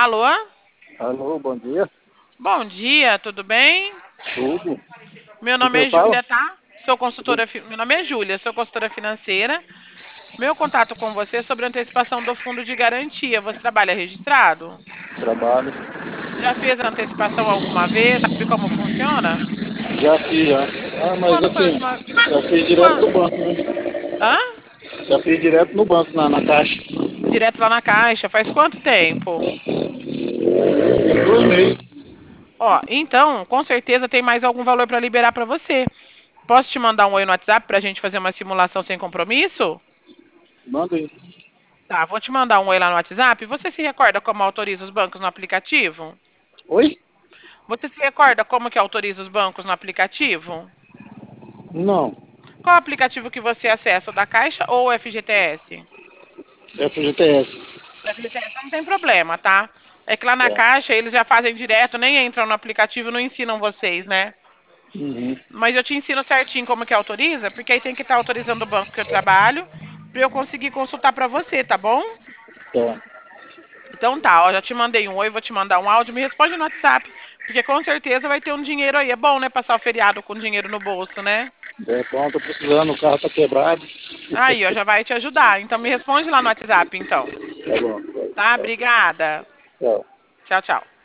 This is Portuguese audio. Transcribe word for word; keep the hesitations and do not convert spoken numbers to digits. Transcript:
Alô? Alô, bom dia. Bom dia, tudo bem? Tudo. Meu Com nome quem é fala? Júlia, tá? Sou Tudo. consultora, fi- meu nome é Júlia, sou consultora financeira. Meu contato com você é sobre a antecipação do fundo de garantia. Você trabalha registrado? Trabalho. Já fez a antecipação alguma vez? Sabe como funciona? Já fiz, já. Ah, mas Quando foi a assim, última? já fiz direto Quando? no banco, né? Hã? Já fiz direto no banco, na, na caixa. Direto lá na caixa. Faz quanto tempo? Tem dois meses. Ó, então, com certeza tem mais algum valor para liberar para você. Posso te mandar um oi no WhatsApp para a gente fazer uma simulação sem compromisso? Manda aí. Tá, vou te mandar um oi lá no WhatsApp. Você se recorda como autoriza os bancos no aplicativo? Oi? Você se recorda como que autoriza os bancos no aplicativo? Não. Qual aplicativo que você acessa, o da Caixa ou o F G T S? F G T S. O F G T S não tem problema, tá? É que lá na Tá. Caixa eles já fazem direto, nem entram no aplicativo, não ensinam vocês, né? Uhum. Mas eu te ensino certinho como que autoriza, porque aí tem que estar autorizando o banco que eu trabalho, para eu conseguir consultar para você, tá bom? Tá. Então tá, ó, já te mandei um oi, vou te mandar um áudio, me responde no WhatsApp, porque com certeza vai ter um dinheiro aí. É bom, né, passar o feriado com dinheiro no bolso, né? É bom, tô precisando, o carro tá quebrado. Aí, ó, já vai te ajudar. Então me responde lá no WhatsApp, então. Tá bom. Tá? Tchau. Obrigada. Tchau. Tchau, tchau.